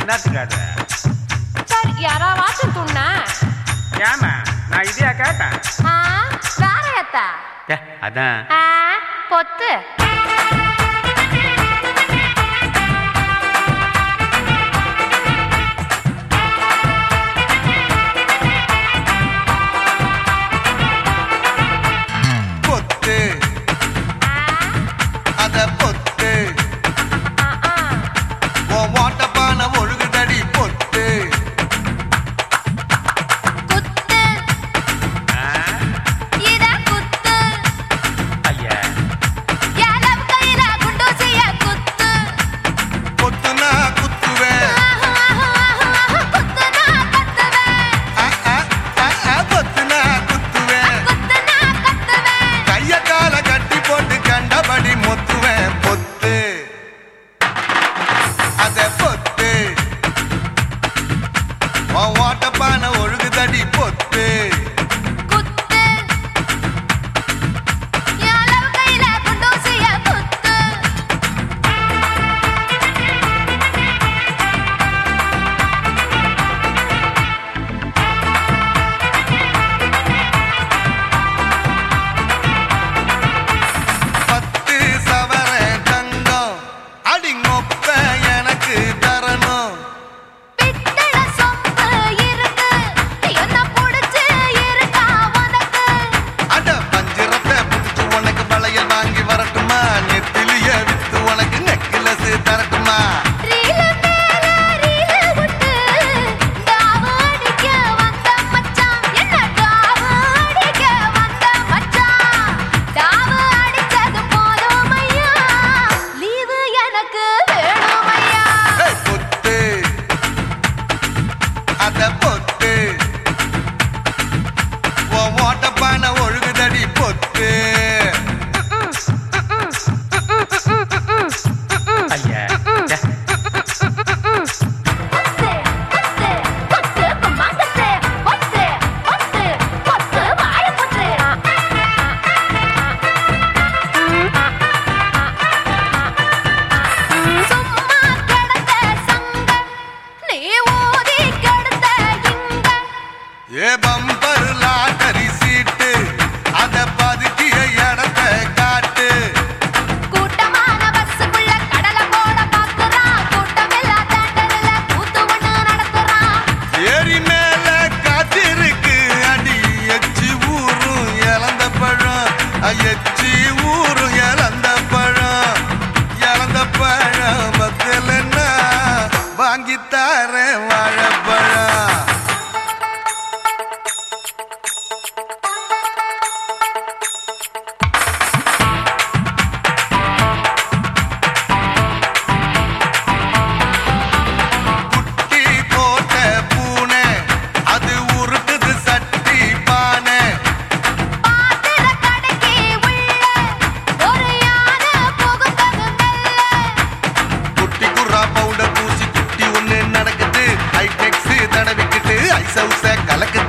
என்னத்துக்காது sir யாராச்சும் துண்ணா ஏமா நான் இதையா கேட்டேன் வேற ஏத்தா அதான் பொத்து வாட்டப்பான ஒழுகுதடி பொத்து வாட்டப்பான ஒழுகுதடி பொத்து ஐயா ஏ பம்பர் லாட்டரி சீட்டு அத பதுக்கிய இடத்த காட்டு கூட்டமான பஸ்ஸுக்குள்ள கடலை போட பாக்குறான் கூட்டமெல்லாம் தேட்டர்ல கூத்து ஒண்ணு நடத்துறான் ஏரி மேல காத்திருக்கு அடி எச்சி ஊரும் இழந்த பழம் எச்சி ஊரும் இழந்த பழம் பத்தலன்னா வாங்கித்தாரேன் வாழைப்பழம் கலக்கு